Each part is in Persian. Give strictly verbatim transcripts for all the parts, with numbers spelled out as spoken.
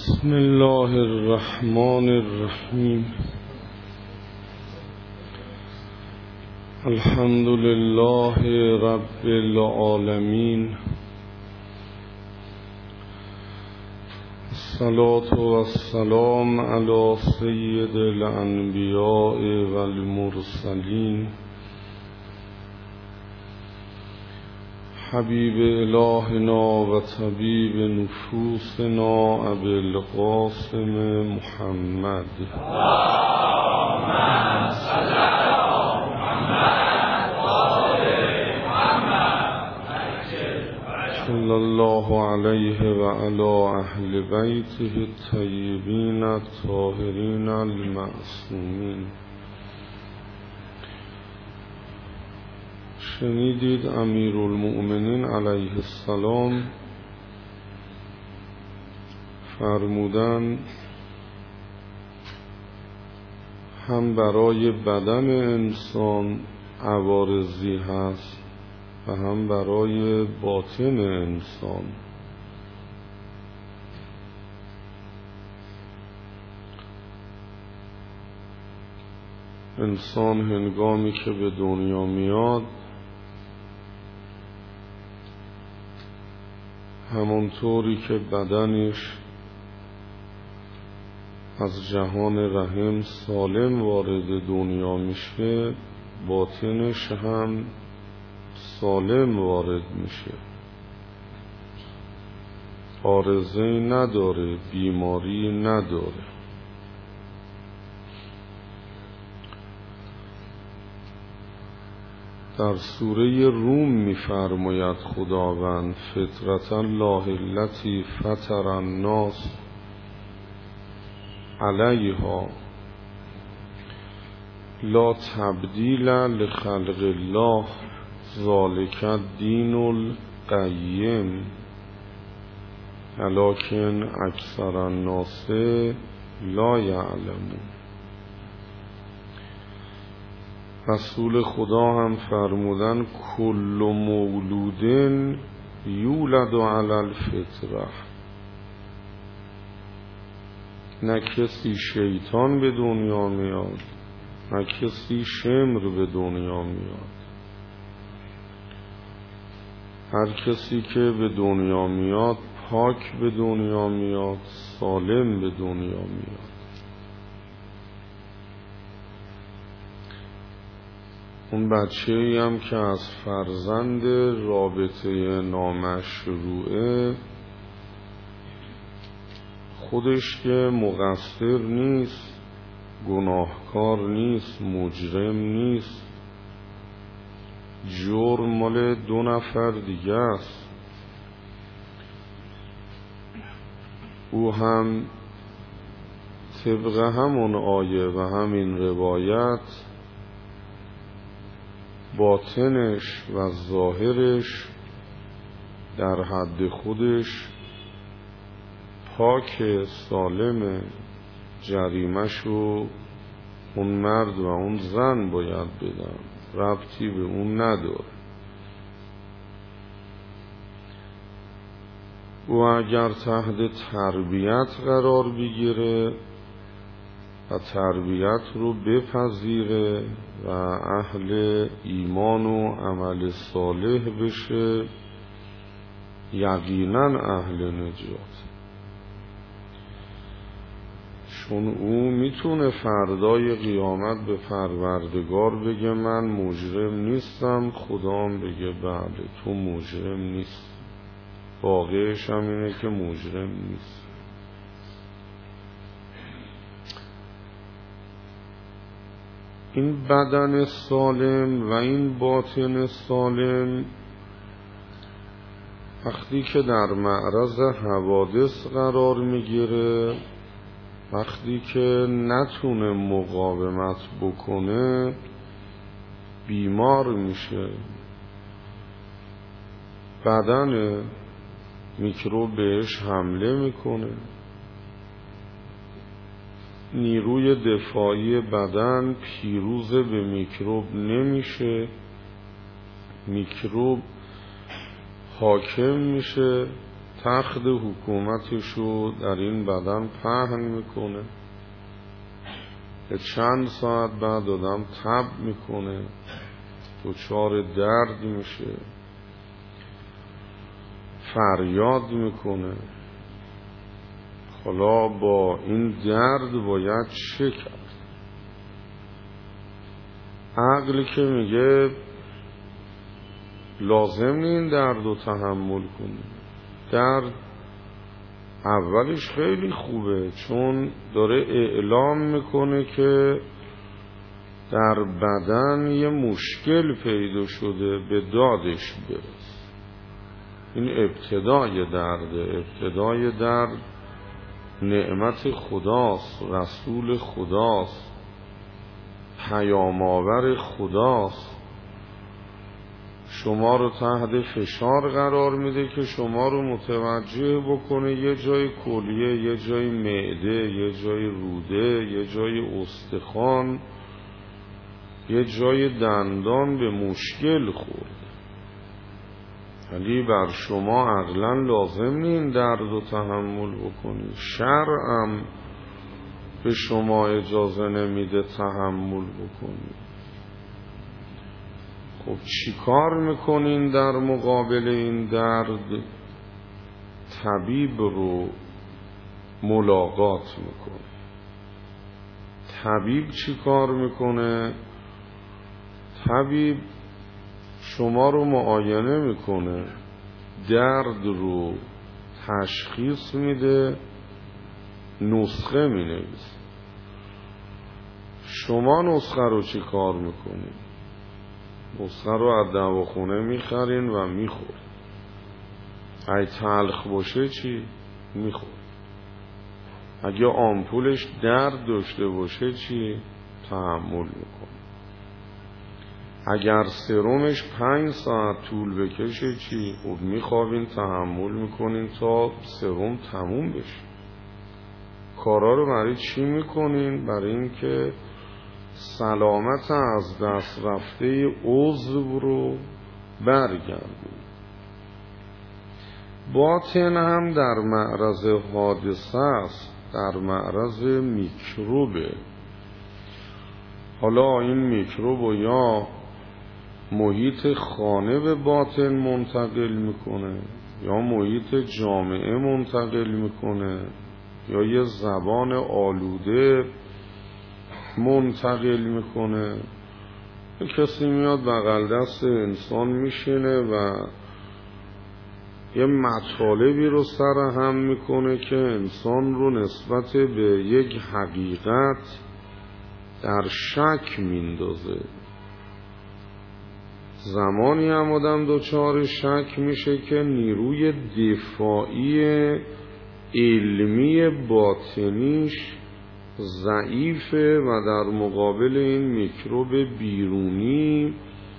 بسم الله الرحمن الرحیم. الحمد لله رب العالمین. الصلاة والسلام علی سید الانبیاء والمرسلین حبیب الهنا و طبیب نفوسنا ابی القاسم محمد اللهم صل علی محمد و آل محمد صلی الله علیه و علی اهل بیته الطیبین الطاهرین المعصومین. شنیدید امیرالمؤمنین علیه السلام فرمودن هم برای بدن انسان عوارضی هست و هم برای باطن انسان. انسان هنگامی که به دنیا میاد همونطوری که بدنش از جهان رحم سالم وارد دنیا میشه، باطنش هم سالم وارد میشه، عارضه‌ای نداره، بیماری نداره. در سوره روم می‌فرماید خداوند فطرة الله التي فطر الناس علیها لا تبدیل لخلق الله ذلک الدین القیم ولکن اکثر الناس لا یعلمون. رسول خدا هم فرمودن کل مولود یولد علی الفطره. نه کسی شیطان به دنیا میاد، نه کسی شمر به دنیا میاد. هر کسی که به دنیا میاد پاک به دنیا میاد، سالم به دنیا میاد. اون بچه‌ای هم که از فرزند رابطه نامشروعه، خودش که مقصر نیست، گناهکار نیست، مجرم نیست، جرم مال دو نفر دیگه است، او هم طبق همون آیه و همین روایت باطنش و ظاهرش در حد خودش پاک سالم، جریمه‌شو اون مرد و اون زن باید بدن، ربطی به اون نداره. و اگر تحت تربیت قرار بگیره و تربیت رو بپذیره و اهل ایمان و عمل صالح بشه، یقینا اهل نجات. چون او میتونه فردای قیامت به پروردگار بگه من مجرم نیستم، خدا هم بگه بله تو مجرم نیست. واقعش هم اینه که مجرم نیست. این بدن سالم و این باطن سالم وقتی که در معرض حوادث قرار میگیره، وقتی که نتونه مقاومت بکنه، بیمار میشه. بدن میکروب بهش حمله میکنه، نیروی دفاعی بدن پیروز به میکروب نمیشه، میکروب حاکم میشه، تخت حکومتشو در این بدن پهن میکنه. چند ساعت بعد آدم تب میکنه، دچار درد میشه، فریاد میکنه. حالا با این درد باید چه کرد؟ عقل که میگه لازم نیست این درد رو تحمل کنی. درد اولش خیلی خوبه، چون داره اعلام میکنه که در بدن یه مشکل پیدا شده، به دادش برس. این ابتدای درده. ابتدای درد نعمت خداست، رسول خداست، پیام آور خداست. شما رو تحت فشار قرار میده که شما رو متوجه بکنه یه جای کلیه، یه جای معده، یه جای روده، یه جای استخوان، یه جای دندان به مشکل خورد. ولی بر شما عقلا لازم نیست این درد رو تحمل بکنی. شرعم به شما اجازه نمیده تحمل بکنی. خب چی کار میکنین در مقابل این درد؟ طبیب رو ملاقات میکنه. طبیب چی کار میکنه؟ طبیب شما رو معاینه میکنه، درد رو تشخیص میده، نسخه مینویسه. شما نسخه رو چی کار میکنین؟ نسخه رو از دواخونه میخرین و میخورین. اگه تلخ باشه چی؟ میخورین. اگه آمپولش درد داشته باشه چی؟ تحمل میکنین. اگر سرمش پنج ساعت طول بکشه چی؟ خب میخوابین، تحمل میکنین تا سرم تموم بشه. کارا رو برای چی میکنین؟ برای اینکه سلامت از دست رفته عضو رو برگردون. باطن هم در معرض حادثه است، در معرض میکروبه. حالا این میکروب یا محیط خانه به باطن منتقل میکنه، یا محیط جامعه منتقل میکنه، یا یه زبان آلوده منتقل میکنه. کسی میاد بغل دست انسان میشینه و یه مطالبی رو سر هم میکنه که انسان رو نسبت به یک حقیقت در شک میندازه. زمانی هم آدم دچار شک میشه که نیروی دفاعی علمی باطنیش ضعیفه و در مقابل این میکروب بیرونی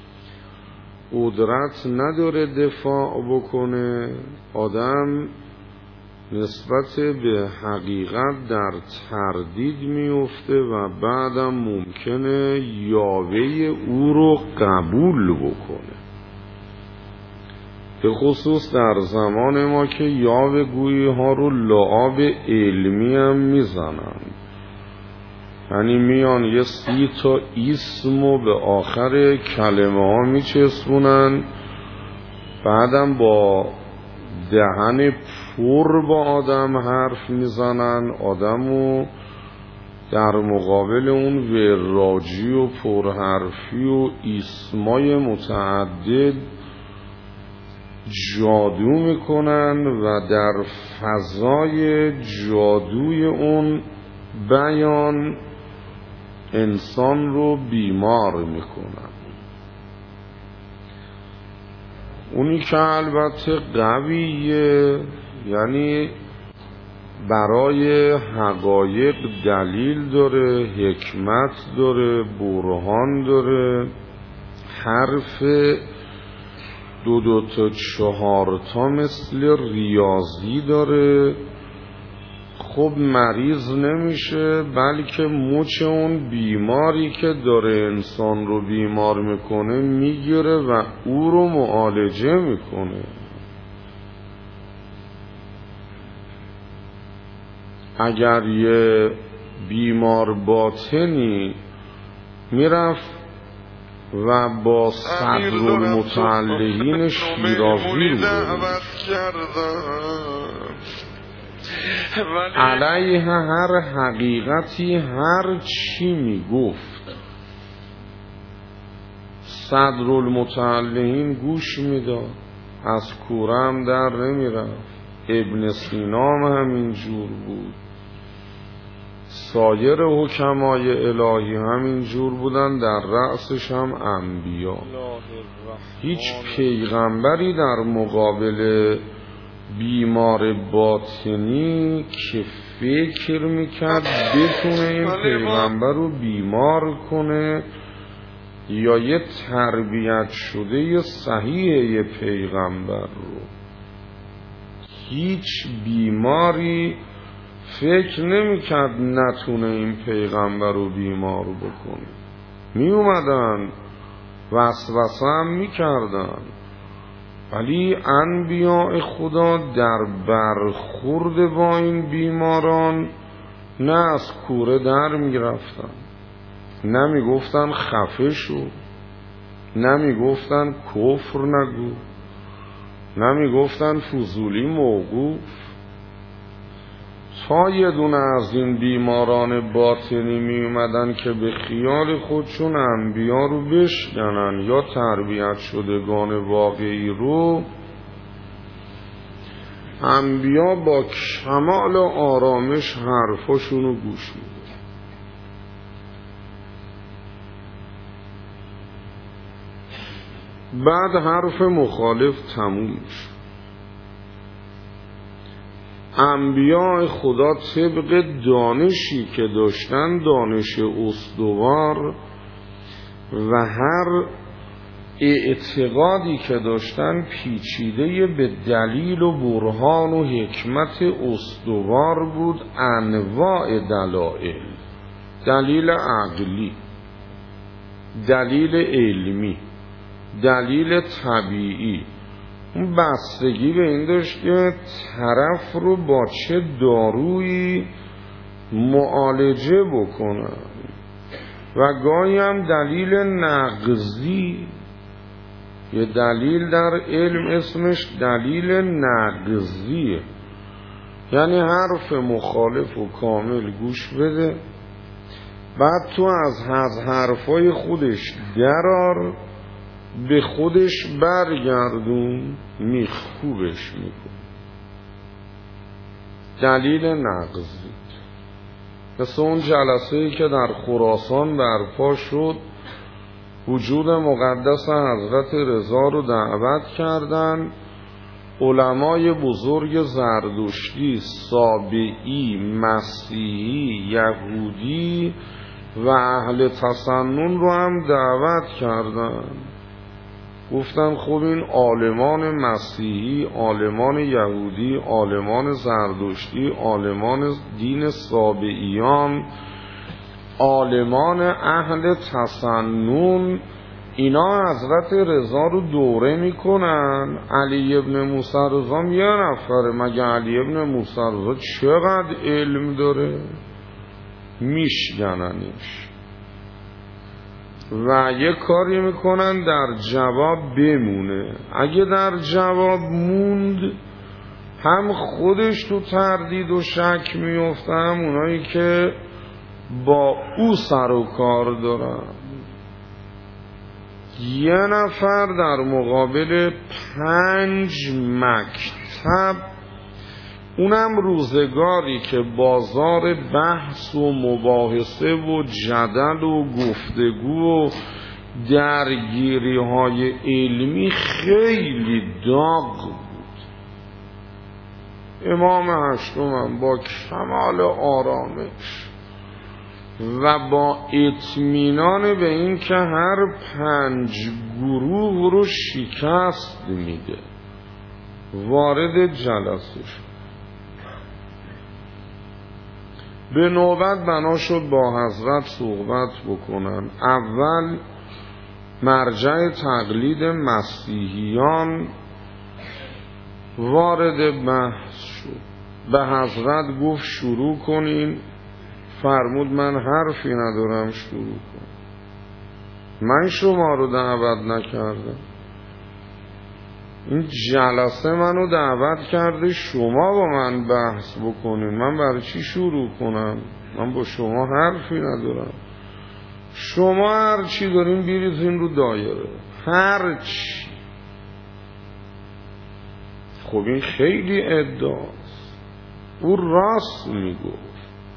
قدرت نداره دفاع بکنه. آدم نسبت به حقیقت در تردید میفته و بعدم ممکنه یاوه او رو قبول بکنه. به خصوص در زمان ما که یاوه گویی ها رو لعاب علمی هم میزنن. یعنی میان یه سی تا اسمو به آخر کلمه ها میچسبونن، بعدم با دهن پر با آدم حرف میزنن، آدمو در مقابل اون وراجی و پرحرفی و اسمای متعدد جادو میکنن و در فضای جادوی اون بیان انسان رو بیمار میکنن. اونی که البته قویه، یعنی برای حقایق دلیل داره، حکمت داره، برهان داره، حرف دو دو تا چهار تا مثل ریاضی داره، خب مریض نمیشه، بلکه مچ اون بیماری که داره انسان رو بیمار میکنه میگیره و او رو معالجه میکنه. اگر یه بیمار باطنی میرفت و با صدرالمتعلقین شیرازی رو علیه هر حقیقتی هر چی میگفت صدرالمتعلقین گوش میداد، از کورم در نمیرفت. ابن سینا هم همین جور بود، سایر حکمای الهی همین جور بودن، در رأسش هم انبیا. هیچ پیغمبری در مقابل بیمار باطنی که فکر میکرد بتونه این پیغمبر رو بیمار کنه یا یه تربیت شده یه صحیح یه پیغمبر رو، هیچ بیماری فکر نمیکرد نتونه این پیغمبر رو بیمار بکنه. می اومدن وسوسه هم میکردن، ولی انبیاء خدا در برخورد با این بیماران نه از کوره در میرفتن، نه میگفتن خفه شو، نه میگفتن کفر نگو، نه میگفتن فضولی موقوف. تا یه دونه از این بیماران باطنی می اومدن که به خیال خودشون انبیا رو بشکنن یا تربیت شدگان واقعی رو، انبیا با کمال آرامش حرفاشون رو گوش میدن. بعد حرف مخالف تموم شد. انبیاء خدا طبق دانشی که داشتن، دانش استوار و هر اعتقادی که داشتن پیچیده به دلیل و برهان و حکمت استوار بود. انواع دلائل، دلیل عقلی، دلیل علمی، دلیل طبیعی، اون بستگی به این داشت که طرف رو با چه دارویی معالجه بکنن و گاهی هم دلیل نقضی. یه دلیل در علم اسمش دلیل نقضیه، یعنی حرف مخالف و کامل گوش بده، بعد تو از حرفای خودش درار، به خودش برگردون، میخوبش میکن. دلیل نقضی مثل اون جلسه‌ای که در خراسان برپا شد، وجود مقدس حضرت رضا رو دعوت کردن. علمای بزرگ زردشتی، سابعی، مسیحی، یهودی و اهل تسنن رو هم دعوت کردن. گفتن خب این عالمان مسیحی، عالمان یهودی، عالمان زردشتی، عالمان دین سابعیان، عالمان اهل تسنن، اینا حضرت رضا رو دوره میکنن. علی ابن موسی رضا یه نفره، مگه علی ابن موسی رضا چقدر علم داره؟ میشگننش و یه کاری میکنن در جواب بمونه. اگه در جواب موند، هم خودش تو تردید و شک میفته، هم اونایی که با او سر و کار دارن. یه نفر در مقابل پنج مکتب، اونم روزگاری که بازار بحث و مباحثه و جدل و گفتگو و درگیری های علمی خیلی داغ بود. امام هشتم با کمال آرامش و با اطمینان به این که هر پنج گروه رو شکست میده وارد جلسه شد. به نوبت بنا شد با حضرت صحبت بکنن. اول مرجع تقلید مسیحیان وارد بحث شد. به حضرت گفت شروع کنین، فرمود من حرفی ندارم شروع کن. من شما رو دعوت نکردم، این جلسه منو دعوت کرده شما با من بحث بکنین، من برای چی شروع کنم؟ من با شما حرفی ندارم. شما هر چی دارین بریزین رو دایره، هر چی. خب این خیلی ادعاست. او راست میگفت.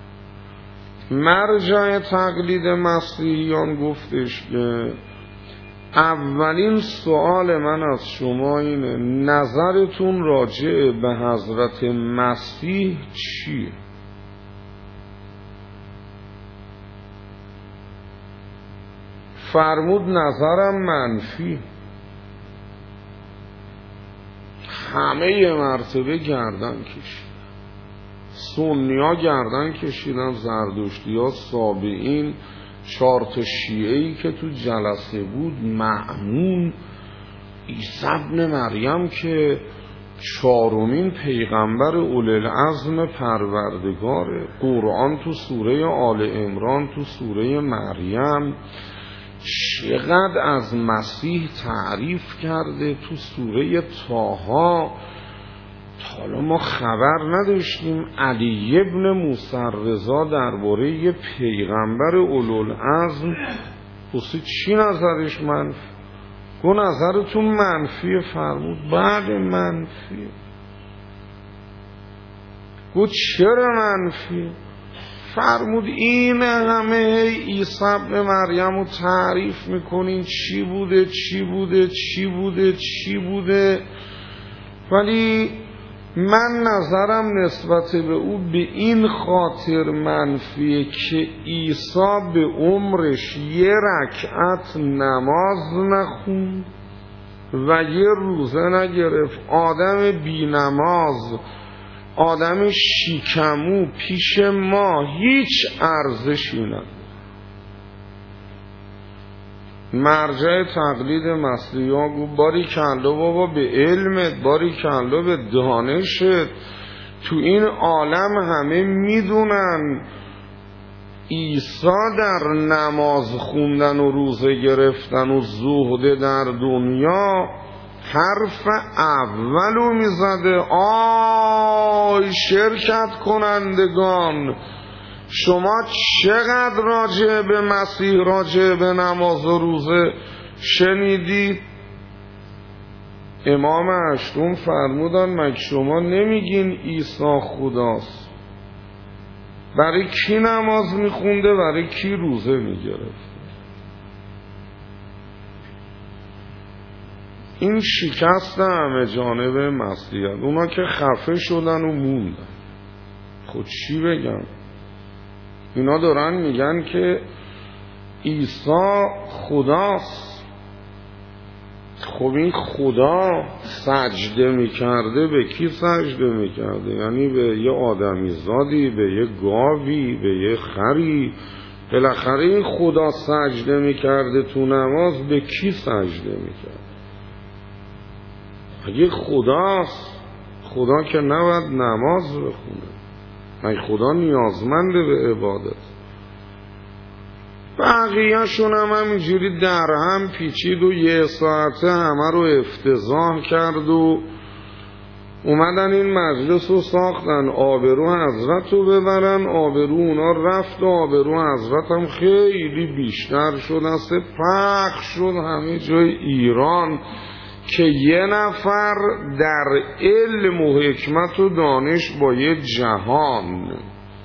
مرجع تقلید مسیحیان گفتش که اولین سوال من از شما اینه نظرتون راجع به حضرت مسیح چیه؟ فرمود نظرم منفی. همه مرتبه گردن کشید، سنیا گردن کشیدن، زردشتی ها، سابعین، چهار تا شیعه‌ای که تو جلسه بود، مأمون، عیسی ابن مریم که چهارمین پیغمبر اولوالعزم پروردگاره، قرآن تو سوره آل عمران، تو سوره مریم چقدر از مسیح تعریف کرده، تو سوره طه. حالا ما خبر نداشتیم علی ابن موسی رضا درباره یه پیغمبر اولوالعزم واسه چی نظرش منفی؟ گو نظرتون منفیه. فرمود بعد منفیه. گو چرا منفیه؟ فرمود این همه عیسی ابن مریم رو تعریف میکنین چی بوده چی بوده چی بوده چی بوده، ولی من نظرم نسبت به او به این خاطر منفیه که عیسی به عمرش یه رکعت نماز نخوند و یه روزه نگرفت. آدم بی نماز، آدم شیکمو پیش ما هیچ ارزشی نداره. مرجع تقلید مسیحا گفت باری کلا بابا به علمت، باری کلا به دانشت. تو این عالم همه میدونن عیسی در نماز خوندن و روزه گرفتن و زهد در دنیا حرف اولو میزده. آی شرکت کنندگان، شما چقدر راجع به مسیح، راجع به نماز و روزه شنیدید؟ امام هشتم فرمودن مگه شما نمیگین عیسی خداست؟ برای کی نماز میخونده؟ برای کی روزه میگرفت؟ این شکست همه جانب مسیحیت. اونا که خفه شدن و موندن. خود چی بگم؟ اینا دارن میگن که عیسی خداست. خب این خدا سجده میکرده به کی سجده میکرده؟ یعنی به یه آدمی زادی، به یه گاوی، به یه خری. بالاخره این خدا سجده میکرده تو نماز به کی سجده میکرده؟ اگه خداست، خدا که نباید نماز بخونه. مگه خدا نیازمنده به عبادت؟ بقیه شون هم همینجوری در هم پیچید و یه ساعته همه رو افتضاح کرد و اومدن این مجلس رو ساختن آبرو حضرت رو ببرن. آبرو اونا رفت و آبرو حضرت هم خیلی بیشتر شد، است پخش شد همه جای ایران که یه نفر در علم و حکمت و دانش با یه جهان.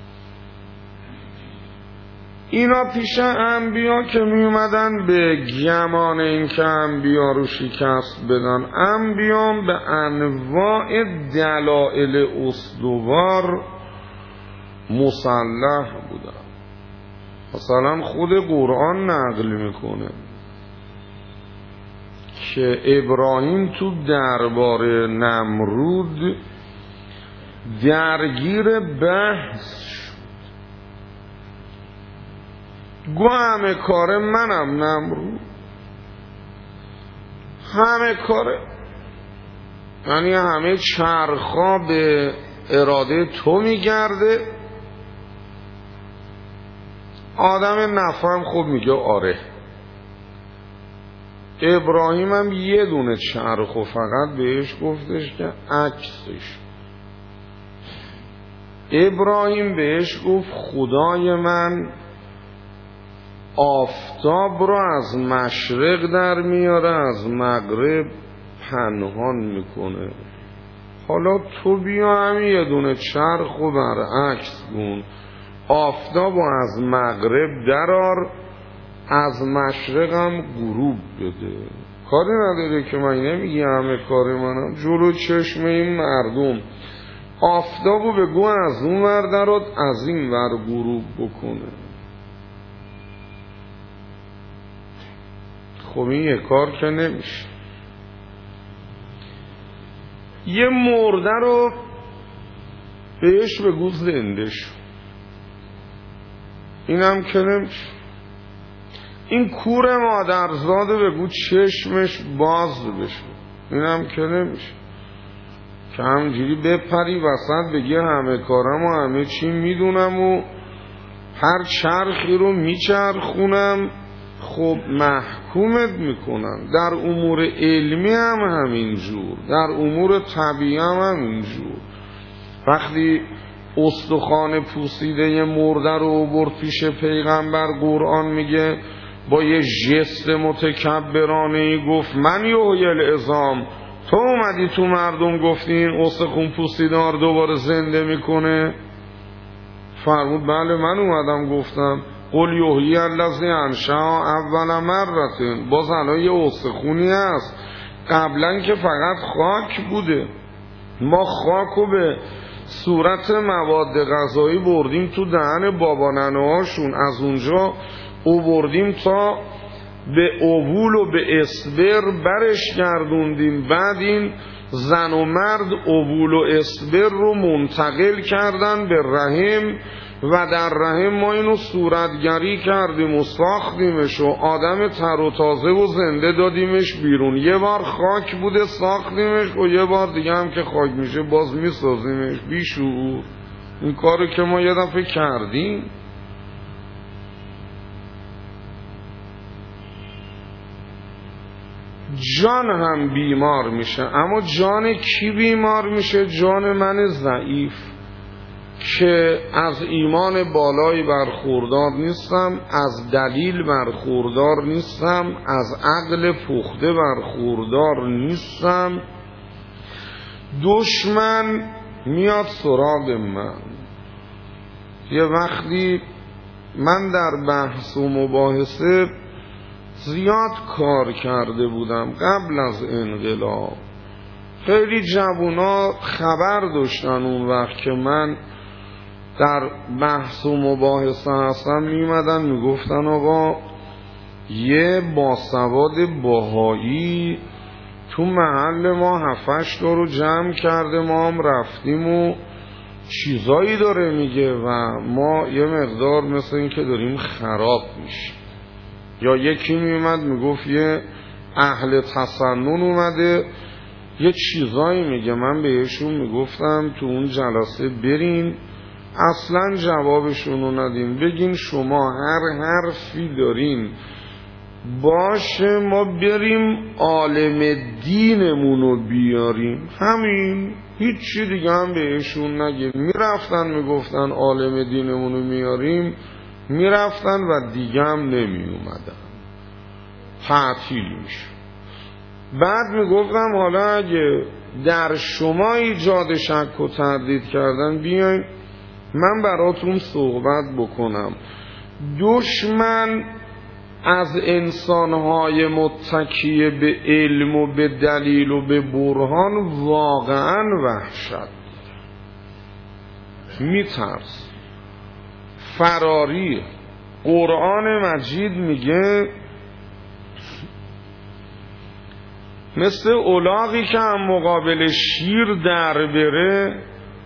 اینا پیش انبیا که می اومدن به گمان این که انبیا رو شکست بدن، انبیا به انواع دلائل استوار مسلح بودن. مثلا خود قرآن نقل میکنه که ابراهیم تو دربار نمرود درگیر بحث شد. گو همه کار منم نمرود، همه کاره، یعنی همه چرخا به اراده تو میگرده. آدم نفهم خوب میگه آره. ابراهیم هم یه دونه چرخ و فقط بهش گفتش که عکسش. ابراهیم بهش گفت خدای من آفتاب رو از مشرق در میاره، از مغرب پنهان میکنه. حالا تو بیا همین یه دونه چرخ و برعکس کن، آفتاب رو از مغرب درار، از مشرق هم غروب بده. کاری نداره که من نمیگی همه کار منم، جلو چشم این مردم آفتاب رو بگو از اون ور درات، از این ور غروب بکنه. خب این یه کار که نمیشه. یه مرده رو بهش بگو زنده شو، اینم که نمیشه. این کور مادرزاده بگو چشمش باز بشه، اینم که نمیشه. که همجوری بپری وسط بگی همه کارم و همه چی میدونم و هر چرخی رو میچرخونم. خب محکومت میکنن. در امور علمی هم همینجور، در امور طبیعی هم همینجور. وقتی استخوان پوسیده مرده رو برد پیش پیغمبر، قرآن میگه با یه ژست متکبرانه ای گفت من یحیی العظام. تو اومدی تو مردم گفتی این استخوان پوسیده رو دوباره زنده میکنه؟ فرمود بله من اومدم گفتم قل یحیی الذی انشأ اول مرة. باز الان یه استخونی هست، قبلا که فقط خاک بوده. ما خاک رو به صورت مواد غذایی بردیم تو دهن بابا ننه‌هاشون، از اونجا او بردیم تا به اوول و به اسبر برش گردوندیم. بعد این زن و مرد اوول و اسبر رو منتقل کردن به رحم و در رحم ما اینو صورتگری کردیم و ساختیمش و آدم تر و تازه و زنده دادیمش بیرون. یه بار خاک بوده ساختیمش و یه بار دیگه هم که خاک میشه باز میسازیمش. بیشعور. این کارو که ما یه دفعه کردیم. جان هم بیمار میشه. اما جان کی بیمار میشه؟ جان من ضعیف که از ایمان بالایی برخوردار نیستم، از دلیل برخوردار نیستم، از عقل پخته برخوردار نیستم. دشمن میاد سراغ من. یه وقتی من در بحث و مباحثه زیاد کار کرده بودم قبل از انقلاب. خیلی جوونا خبر داشتن اون وقت که من در بحث و مباحثه هستم، میمدن میگفتن آقا یه باسواد بهایی تو محل ما هفتش تا رو جمع کرده، ما هم رفتیم و چیزایی داره میگه و ما یه مقدار مثل این که داریم خراب میشیم. یا یکی میومد میگفت یه اهل تسنن اومده یه چیزایی میگه. من بهشون میگفتم تو اون جلسه برین اصلا جوابشونو ندین، بگین شما هر حرفی دارین باشه، ما بریم عالم دینمونو بیاریم، همین، هیچی دیگه هم بهشون نگین. میرفتن میگفتن عالم دینمونو میاریم، میرفتن و دیگه هم نمی اومدن، تعطیل میشه. بعد میگفتم حالا اگه در شما ایجاد شک و تردید کردن بیاین من براتون صحبت بکنم. دشمن از انسانهای متکیه به علم و به دلیل و به برهان واقعا وحشت میترس، فراری. قرآن مجید میگه مثل الاغی که هم مقابل شیر در بره.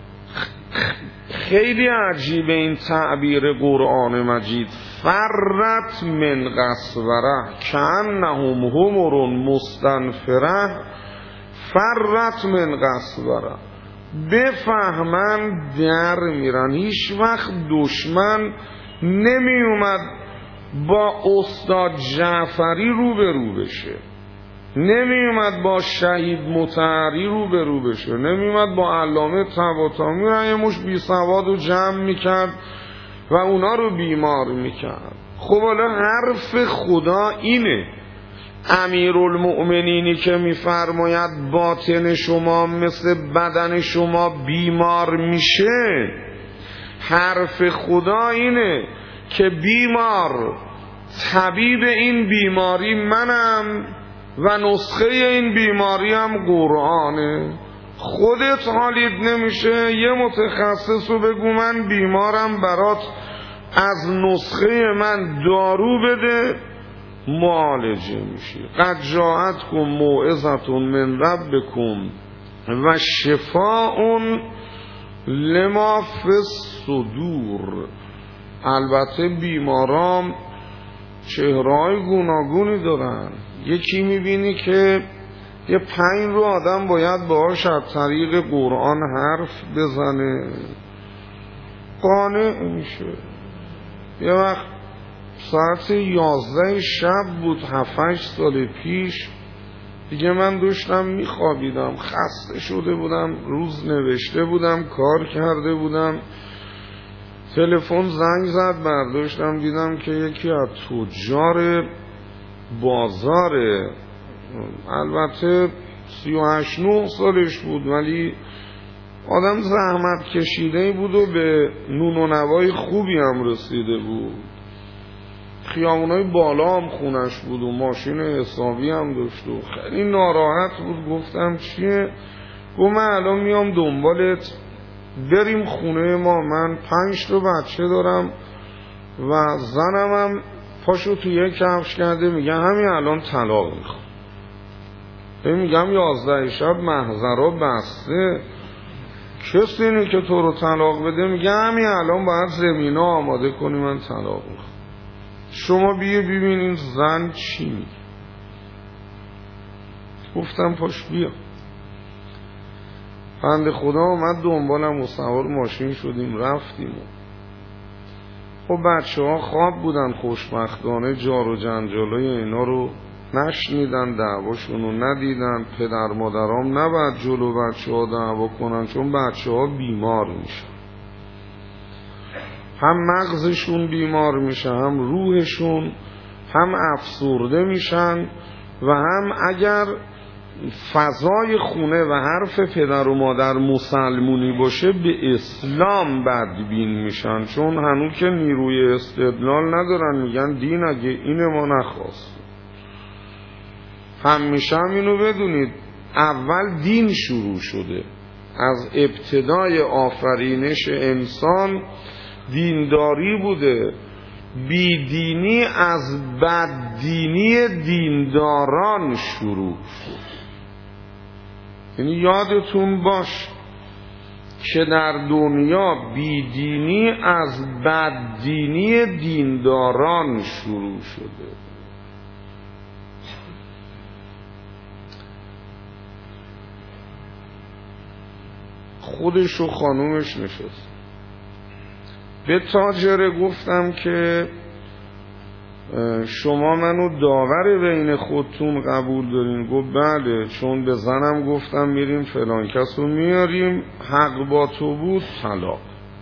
خیلی عجیبه این تعبیر قرآن مجید. فرت من قسوره کأنهم حمر مستنفره. فرت من قسوره، بفهمن در میرن. هیچ وقت دشمن نمی اومد با استاد جعفری رو به رو بشه، نمی اومد با شهید مطهری رو به رو بشه، نمی اومد با علامه طباطبایی یه مش بی سواد رو جمع میکرد و اونا رو بیمار میکرد. خب حالا حرف خدا اینه، امیرالمؤمنینی که میفرماید باطن شما مثل بدن شما بیمار میشه، حرف خدا اینه که بیمار طبیب این بیماری منم و نسخه این بیماری هم قرآنه. خودت حالیت نمیشه یه متخصص رو بگو من بیمارم برات از نسخه من دارو بده معالجه میشی. قد جاءتکم موعظة من ربکم و شفاء لما فی الصدور. البته بیمارام چهرهای گوناگونی دارن. یکی میبینی که یه پنج رو آدم باید باهاش از طریق قرآن حرف بزنه، قانع میشه. یه وقت ساعت یازده شب بود هفت سال پیش، دیگه من داشتم میخوابیدم، خسته شده بودم، روز نوشته بودم، کار کرده بودم، تلفن زنگ زد، برداشتم دیدم که یکی از تجار بازاره، البته سی و هشت نه سالش بود ولی آدم زحمت کشیده بود و به نون و نوای خوبی هم رسیده بود. خیابونای بالا هم خونش بود و ماشین حسابی هم داشت و خیلی ناراحت بود. گفتم چیه؟ گفت من الان میام دنبالت، بریم خونه ما، من پنج تا بچه دارم و زنم هم پاشو تو یک کفش کرده، میگه همین الان طلاق میخوام. میگم یازده شب محضرها بسته، کسی اینه که تو رو طلاق بده؟ میگه همین الان باید زمینه آماده کنی، من طلاق میخوام. شما بیه ببین این زن چی میگه. گفتم پاش بیا. بنده خدا اومد دنبالم و سوار ماشین شدیم رفتیم. خب بچه ها خواب بودن، خوشبختانه جار و جنجالای اینا رو نشنیدن، دعواشون رو ندیدن. پدر مادرام نباید جلو بچه ها دعوا کنن چون بچه ها بیمار میشن، هم مغزشون بیمار میشه، هم روحشون، هم افسرده میشن و هم اگر فضای خونه و حرف پدر و مادر مسلمونی باشه به اسلام بدبین میشن، چون هنوز که نیروی استدلال ندارن، میگن دین اگه این ما نخواست. همیشه هم اینو بدونید اول دین شروع شده، از ابتدای آفرینش انسان دینداری بوده. بیدینی از بددینی دینداران شروع شد. یعنی یادتون باش که در دنیا بیدینی از بددینی دینداران شروع شده. خودش و خانومش نشست. به تاجره گفتم که شما منو داور بین خودتون قبول دارین؟ گفت بله، چون به زنم گفتم میریم فلان کس رو میاریم، حق با تو بود، طلاق.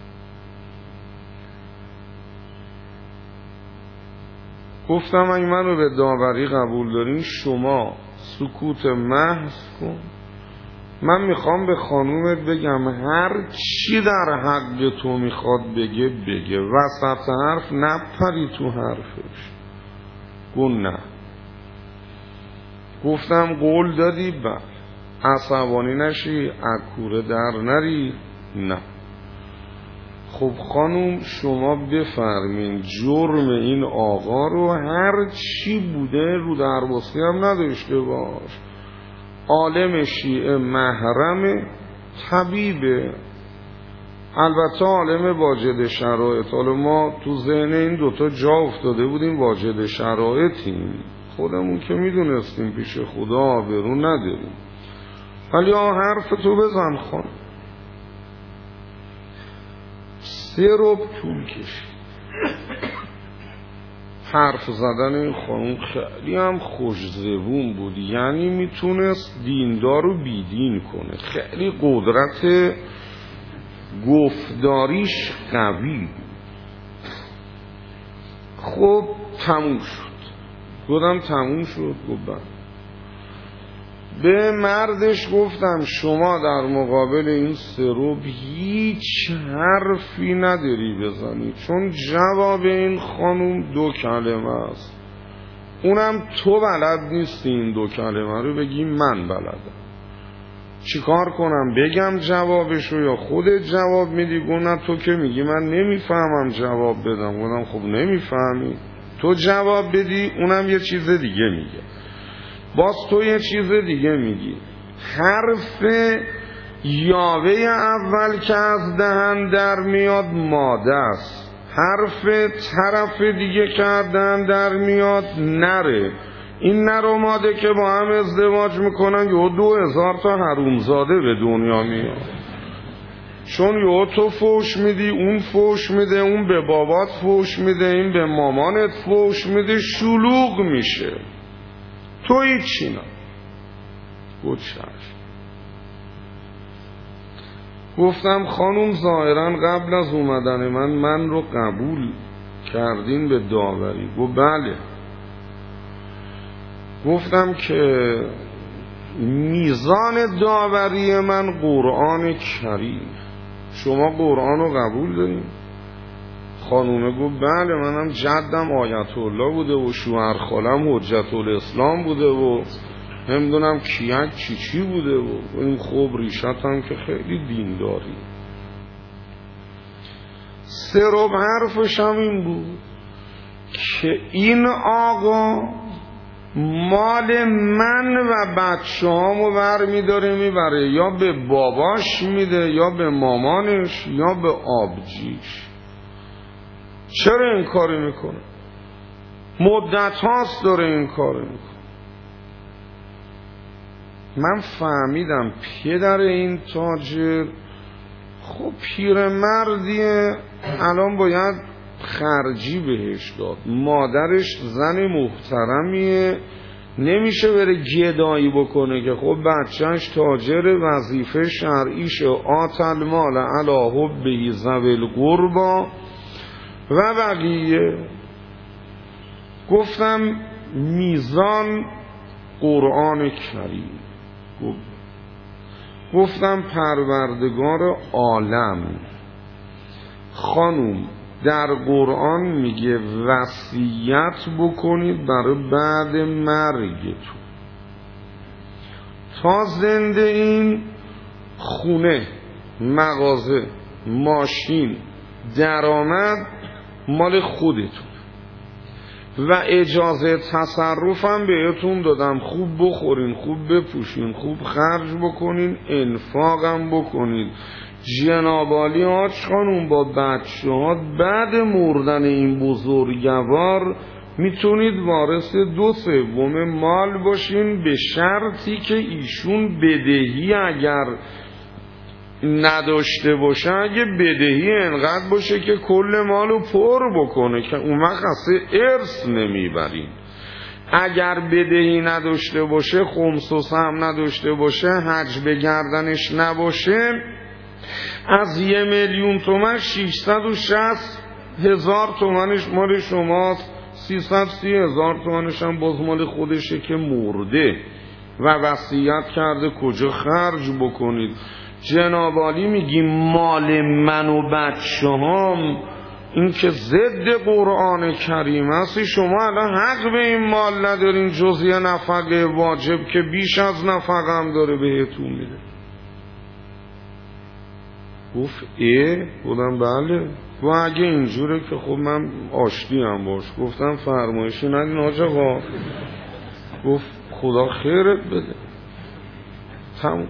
گفتم اگه منو به داوری قبول دارین شما سکوت محض کن، من میخوام به خانومت بگم هر چی در حق تو میخواد بگه بگه، وسط حرف نپری تو حرفش. گفت نه. گفتم قول دادی؟ بله. عصبانی نشی، اکوره در نری؟ نه. خب خانوم شما بفرمین جرم این آقا رو هر چی بوده رو درباستی هم نداشته باش، عالم شیعه محرم طبیبه، البته عالم واجد شرایط. حالا ما تو ذهن این دوتا جا افتاده بودیم واجد شرایطیم، خودمون که میدونستیم پیش خدا آبرو نداریم، ولی حرف تو بزن خان. سه ربع طول کشید. حرف زدن این خانم خیلی هم خوش‌زبون بود، یعنی میتونست دیندار رو بیدین کنه، خیلی قدرت گفتاریش قوی بود. خب تموم شد. گفتم تموم شد. گفتم به مردش گفتم شما در مقابل این سروب هیچ حرفی نداری بزنی، چون جواب این خانوم دو کلمه است، اونم تو بلد نیستی این دو کلمه رو بگی، من بلدم. چیکار کنم؟ بگم جوابشو یا خودت جواب میدی؟ گفتم تو که میگی من نمیفهمم جواب بدم. گفتم خب نمیفهمی، تو جواب بدی، اونم یه چیز دیگه میگه، باز تو یه چیز دیگه میگی. حرف یاوه اول که از دهن در میاد ماده است، حرف طرف دیگه که از دهن در میاد نره. این نر و ماده که با هم ازدواج میکنن یه دو هزار تا حرومزاده به دنیا میاد، چون یه تو فوش میدی، اون فوش میده، اون به بابات فوش میده، این به مامانت فوش میده، شلوغ میشه. تو هیچی نه. بود شرش. گفتم خانوم ظاهرا قبل از اومدن من من رو قبول کردین به داوری؟ گفت بله. گفتم که میزان داوری من قرآن کریم، شما قرآن رو قبول دارین؟ خانومه گفت بله، منم جدم آیت الله بوده و شوهر خالم حجت الاسلام بوده و نمیدونم کیک چی چی بوده و این خوب ریشت هم که خیلی دینداری. سه ربع حرفش هم این بود که این آقا مال من و بچه هامو بر میداره میبره، یا به باباش میده یا به مامانش یا به آبجیش. چرا این کاری میکنه؟ مدت هاست داره این کاری میکنه. من فهمیدم پدر این تاجر خب پیرمردیه، الان باید خرجی بهش داد، مادرش زن محترمیه، نمیشه بره گدایی بکنه که خب بچهش تاجر، وظیفه شرعیش آت المال علی حبه ذوی القربی و بقیه. گفتم میزان قرآن کریم. گفتم پروردگار عالم خانوم در قرآن میگه وصیت بکنید برای بعد مرگتون، تا زنده این خونه، مغازه، ماشین، درآمد مال خودتون و اجازه تصرفم بهتون دادم، خوب بخورین، خوب بپوشین، خوب خرج بکنین، انفاقم بکنین. جناب عالی حاج خانوم با بچه ها بعد مردن این بزرگوار میتونید وارث دو سوم مال باشین، به شرطی که ایشون بدهی اگر نداشته باشه، اگه بدهی انقدر باشه که کل مالو پر بکنه که اون وقت اصلا ارث نمیبرین. اگر بدهی نداشته باشه، خمس و سهم نداشته باشه، حج به گردنش نباشه، از یه میلیون تومن ششصد و شصت هزار تومنش مال شماست، سیصد و سی هزار تومنش هم باز مال خودشه که مرده و وصیت کرده کجا خرج بکنید. جناب عالی میگی مال من و بچه هم، این که ضد قرآن کریم است. شما الان حق به این مال ندارین جز یه نفقه واجب که بیش از نفقه هم داره بهتون میده. گفت اه؟ بودم بله. و اگه اینجوره که خب من آشتی هم باش. گفتم فرمایشی ندین حاج آقا. گفت خدا خیرت بده. تموم.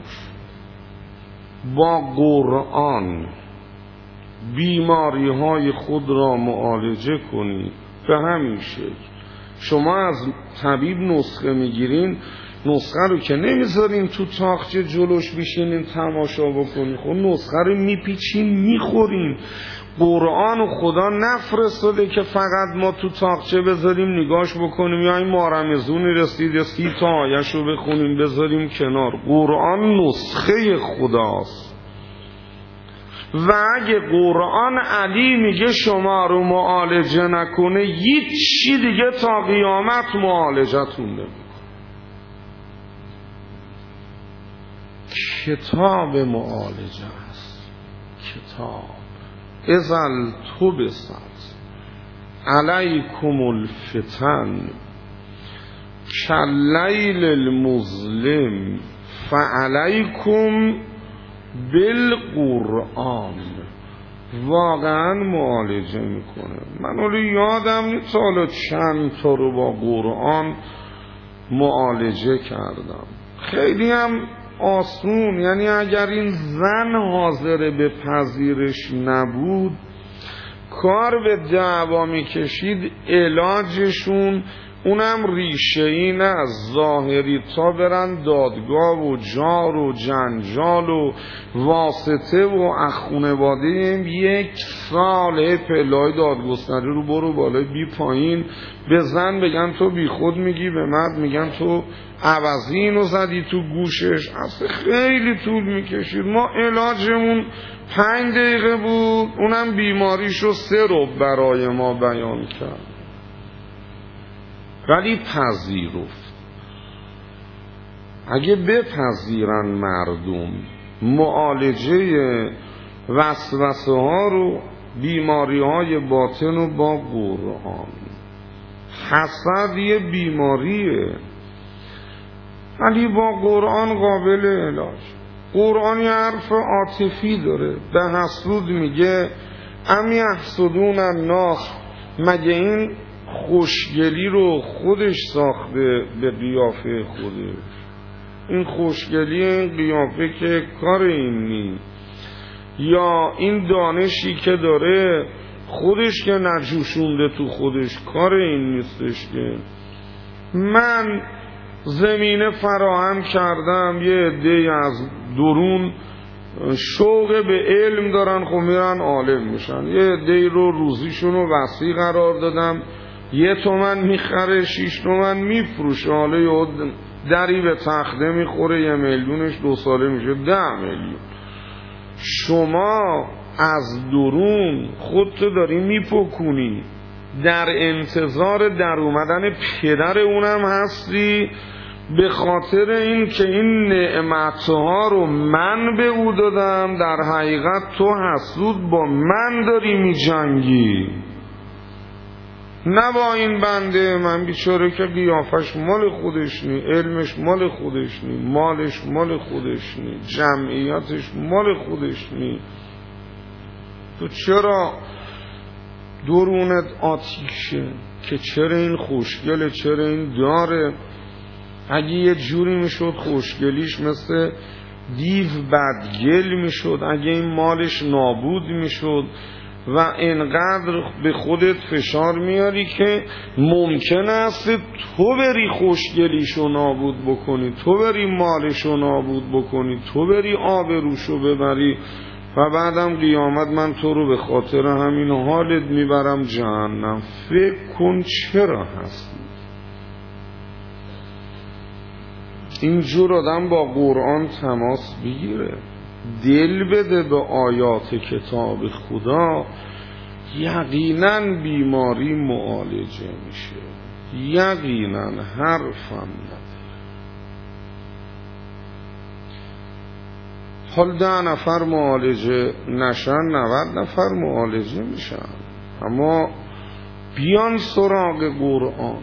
با قرآن بیماری های خود را معالجه کنید. به همین شکل شما از طبیب نسخه میگیرین، نسخه رو که نمیذارین تو تاقچه جلوش بشینین تماشا بکنین، خب نسخه رو میپیچین میخورین. قرآن و خدا نفرستاده که فقط ما تو تاقچه بذاریم نگاش بکنیم، یا این مارمزونی رسید یا سی تا آیش رو بخونیم بذاریم کنار. قرآن نسخه خداست و اگه قرآن علی میگه شما رو معالجه نکنه، هیچی دیگه تا قیامت معالجتون نمیکنه. کتاب معالجه است. کتاب ازل تو بسد علیکم الفتن کاللیل المظلم فعلیکم بالقرآن. واقعا معالجه میکنه. من ولی یادم نیست حالا چند تا رو با قرآن معالجه کردم. خیلی هم آسون، یعنی اگر این زن حاضر به پذیرش نبود، کار به دعوا میکشید، علاجشون اونم ریشه ای نه از ظاهری تا برن دادگاه و جار و جنجال و واسطه و اخونواده یک سال پلای دادگستری رو برو بالای بی پایین بزن، بگن تو بی خود میگی، به مرد میگن تو عوضی اینو زدی تو گوشش. اصلا خیلی طول میکشید. ما علاجمون پنج دقیقه بود، اونم بیماریشو سه رو برای ما بیان کرد، ولی پذیرفت. اگه بپذیرن مردم معالجه وسوسه ها رو، بیماری های باطن رو با قرآن. حسد یه بیماریه ولی با قرآن قابل علاج. قرآن یه حرف عاطفی داره. به حسود میگه ام یحسدون الناس، مگه این خوشگلی رو خودش ساخته به قیافه خودش؟ این خوشگلی این قیافه که کار این نی، یا این دانشی که داره خودش که نجوشونده تو خودش، کار این نیستش که من زمینه فراهم کردم، یه عده از درون شوق به علم دارن، خب میرن عالم میشن. یه عده رو روزیشون رو وسیع قرار دادم، یه تومن میخره شیش تومن میفروشه، حالا یه دری به تخته میخوره یه میلیونش دو ساله میشه ده میلیون. شما از درون خودتو داری میپکونی، در انتظار در اومدن پدر اونم هستی، به خاطر این که این نعمتها رو من به او دادم، در حقیقت تو حسود با من داری می جنگی، نه با این بنده من بیچاره که قیافش مال خودش نی، علمش مال خودش نی، مالش مال خودش نی، جمعیتش مال خودش نی. تو چرا درونت آتیشه که چرا این خوشگله، چرا این داره؟ اگه یه جوری میشد خوشگلیش مثل دیو بدگل میشد، اگه این مالش نابود میشد، و انقدر به خودت فشار میاری که ممکن است تو بری خوشگلیشو نابود بکنی، تو بری مالشو نابود بکنی، تو بری آبروشو ببری و بعدم قیامت من تو رو به خاطر همین حالت میبرم جهنم. فکر کن چرا هستی. اینجور آدم با قرآن تماس بگیره، دل بده به آیات کتاب خدا، یقینا بیماری معالجه میشه، یقینا حرفم نداره. حال ده نفر معالجه نشن، نود نفر معالجه میشن، اما بیان سراغ قرآن،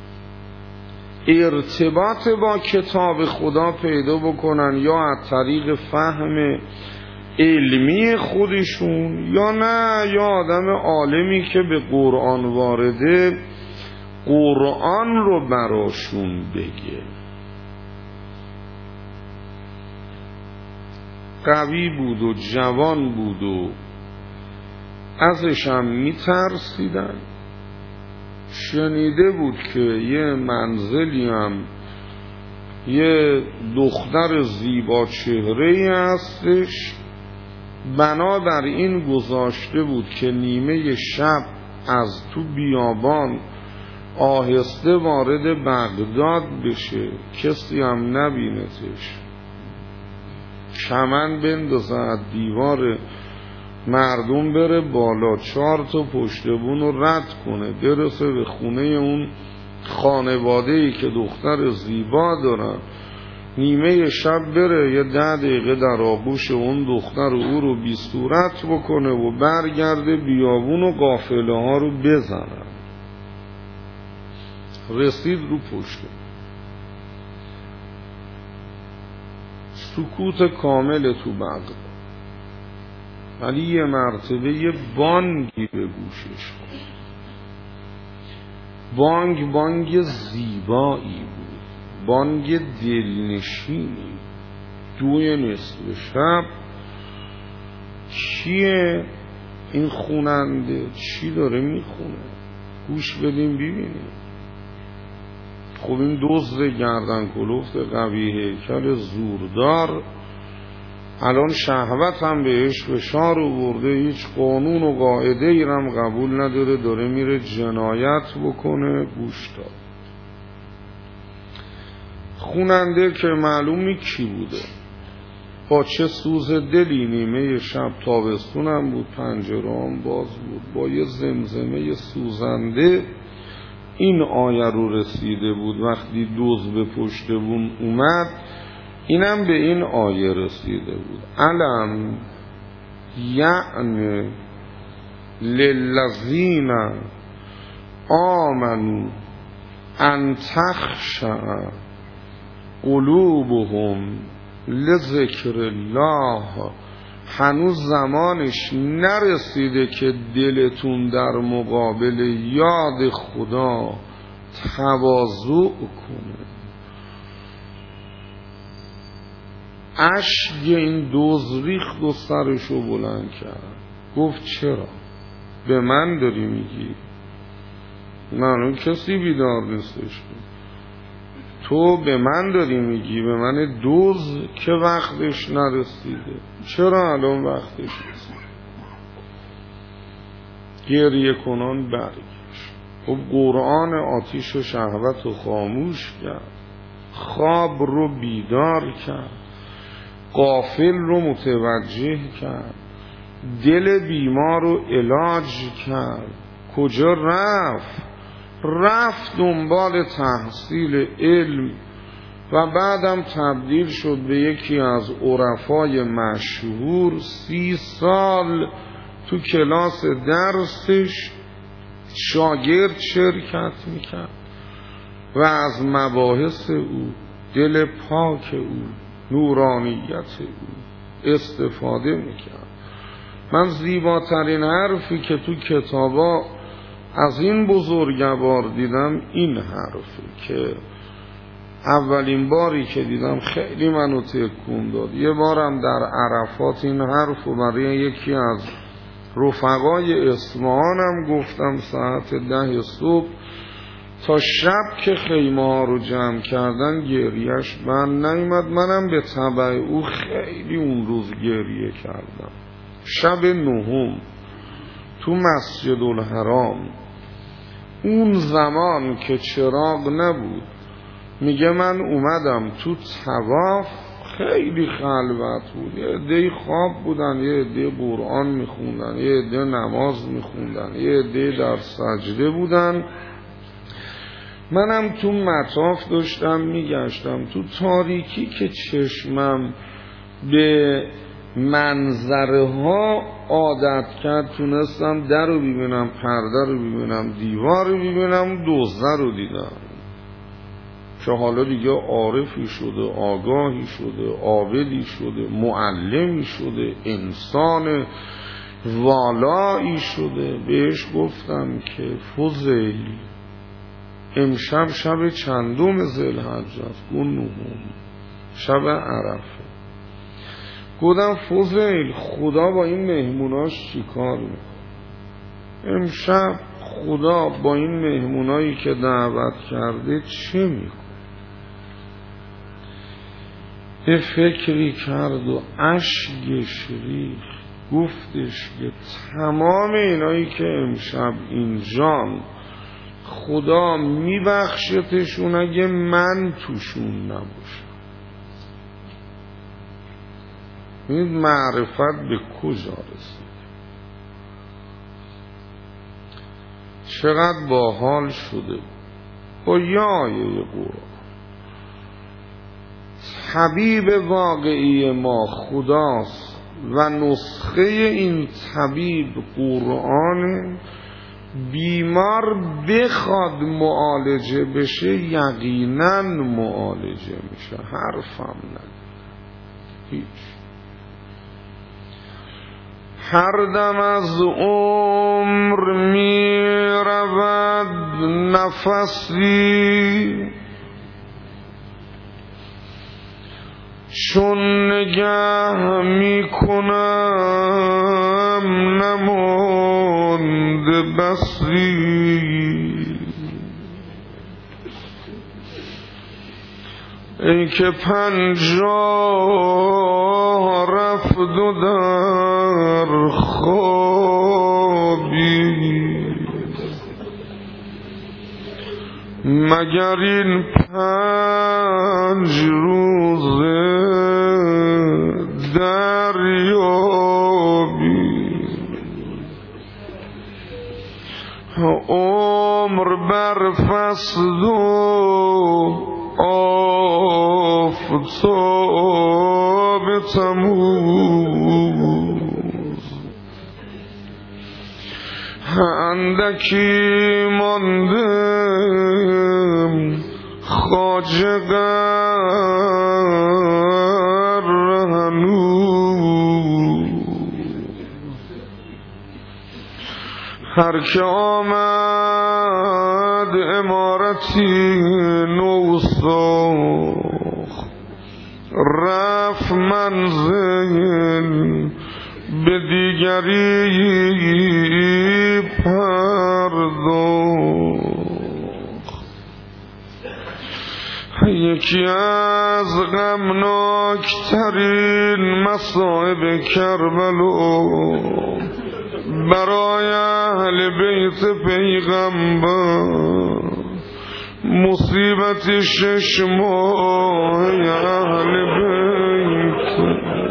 ارتباط با کتاب خدا پیدا بکنن، یا از طریق فهم علمی خودشون، یا نه یا آدم عالمی که به قرآن وارده قرآن رو براشون بگه. قوی بود و جوان بود و ازش هم میترسیدن. شنیده بود که یه منزلی هم یه دختر زیبا چهره هستش، بنابراین گذاشته بود که نیمه شب از تو بیابان آهسته وارد بغداد بشه، کسی هم نبینتش، کمن بندازه از دیوار مردم بره بالا، چهار تا پشتبون رو رد کنه، برسه به خونه اون خانواده‌ای که دختر زیبا دارن، نیمه شب بره یه ده دقیقه در آغوش اون دختر او رو بی صورت بکنه و برگرده بیابون و قافله ها رو بزنن. رسید رو پشته، سکوت کامل تو بغداد، ولی یه مرتبه یه بانگی به گوشش خورد. بانگ بانگ زیبایی بود، بانگ دلنشینی. دوی نصف شب کیه این خوننده؟ چی داره میخونه؟ گوش بدیم ببینیم. خب این دزد گردن کلفت قوی هیکل زوردار الان شهوت هم بهش فشار آورده، هیچ قانون و قاعده ای هم قبول نداره، داره میره جنایت بکنه. گوش داد. خوننده که معلومی کی بوده، با چه سوز دلی، نیمه شب تابستون هم بود، پنجره هم باز بود، با یه زمزمه سوزنده این آیه رو رسیده بود. وقتی دوز به پشت بون اومد اینم به این آیه رسیده بود. علم یعنی للذین آمنوا ان تخشع قلوبهم لذکر الله. هنوز زمانش نرسیده که دلتون در مقابل یاد خدا تواضع کنه. اشک این دوز ریخت و سرشو بلند کرد، گفت چرا به من داری میگی؟ معلوم کسی بیدار نیستش، تو به من داری میگی، به من دوز که وقتش نرسیده. چرا الان وقتش رسید؟ گریه کنان برگشت. خب قرآن آتیش و شهوت رو خاموش کرد، خواب رو بیدار کرد، غافل رو متوجه کرد، دل بیمار رو علاج کرد. کجا رفت؟ رفت دنبال تحصیل علم و بعدم تبدیل شد به یکی از عرفای مشهور. سی سال تو کلاس درسش شاگرد شرکت میکرد و از مباحث او، دل پاک او، نورانیت او استفاده میکرد. من زیباترین حرفی که تو کتابا از این بزرگوار دیدم این حرفه که اولین باری که دیدم خیلی منو تکون داد. یه بارم در عرفات این حرفو برای یکی از رفقای اصفهانم گفتم ساعت ده صبح، تا شب که خیمه ها رو جمع کردن گریهش بند نیامد. منم به تبع او خیلی اون روز گریه کردم. شب نهم تو مسجد الحرام، اون زمان که چراغ نبود، میگه من اومدم تو طواف، خیلی خلوت بود، یه عده خواب بودن، یه عده قرآن میخوندن، یه عده نماز میخوندن، یه عده در سجده بودن. منم تو مطاف داشتم میگشتم، تو تاریکی که چشمم به منظره ها عادت کرد، تونستم در رو ببینم، پرده رو ببینم، دیوار رو ببینم، دوزه رو دیدم که حالا دیگه عارفی شده، آگاهی شده، عابدی شده، معلمی شده، انسان والایی شده. بهش گفتم که فضیل امشب شب چندم ذوالحجه است؟ گفت نهم، شب عرفه. گفتم فضیل خدا با این مهموناش چی کار میکنه؟ امشب خدا با این مهمونایی که دعوت کرده چه میکنه؟ یه فکری کرد و اشکش ریخت، گفتش که تمام اینایی که امشب اینجان خدا میبخشتشون اگه من توشون نباشم. این معرفت به کجا رسید؟ چقدر باحال شده با یه آیه قرآن. طبیب واقعی ما خداست و نسخه این طبیب قرآن. بیمار بخواد معالجه بشه یقینا معالجه میشه، حرفم نداره هیچ. هر دم از عمر می رود نفسی، چون نگه می کنم نمانده بسی. ای که پنجاه رفت و در خوابی، مگر این پنج روزه دریابی. عمر بر فصد و آفتاب تموز، اندکی ماندم خواجه غر هنوز. هر که آمد عمارتی نو ساخت، رفت منزل به دیگری پرداخت. یکی از غمناکترین مصائب کربلا برای اهل بیت پیغمبر مصیبت شش ماه اهل بیت.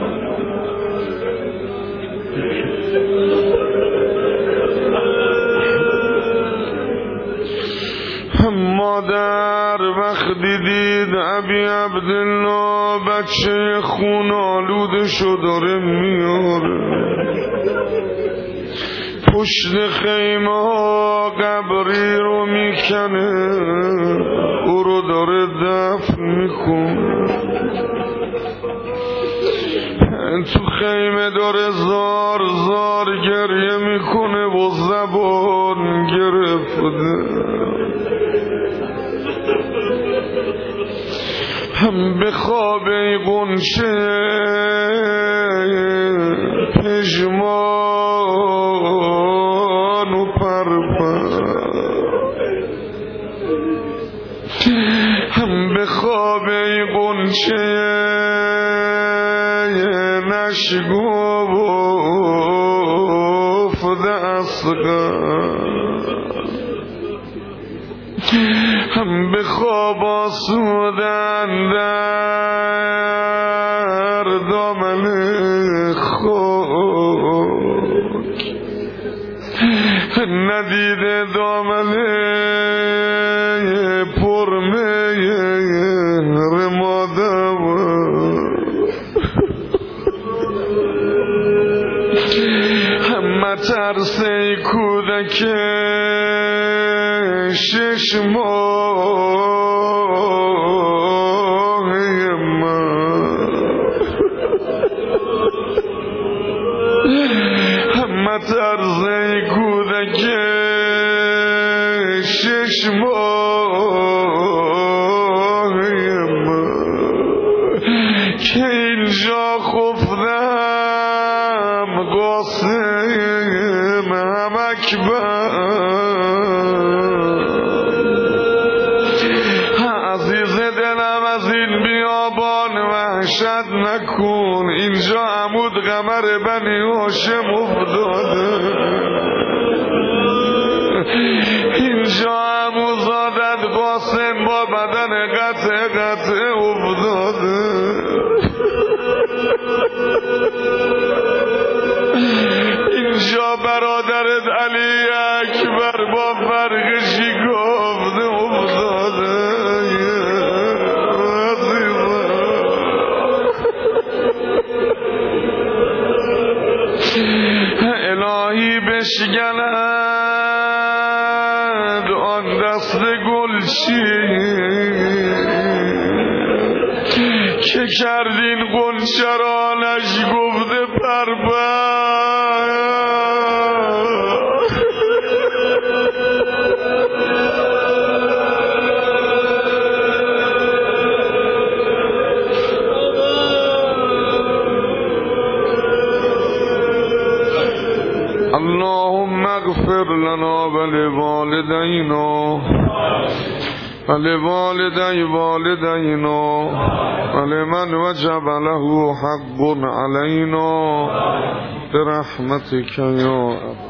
مادر وقتی دید ابی عبدالله بچه خون آلودشو داره میاره، پشت خیمه ها قبری رو میکنه، او رو داره دفن میکنه. تو خیمه داره زار زار گریه میکنه و زبان گرفته. به خواب ای غنچه پژمان و پرپر، به خواب ای غنچه نشگفته اصغر، به خواب آسودن در دامن خاک، ندیده دامن پرمهر مادر. مترسه کودک شش ماه من، مترسه کودک شش ماه من، که اینجا خفتم قاسم هم اکبر. عزیز دلم از این بیابان وحشت نکن. اینجا عمود قمر بنی هاشم افتاده، اینجا عموزادت قاسم با بدن قطع قطع افتاده، اینجا برادرت علی اکبر با فرق شکافته افتاده. الهی بشکند آن دست گلچین که کردین گلچرانش گفته پربر. اللهم اغفر لنا ولوالدينا ولوالدي والدينا ولمن وجب له حق علينا برحمتك يا أبا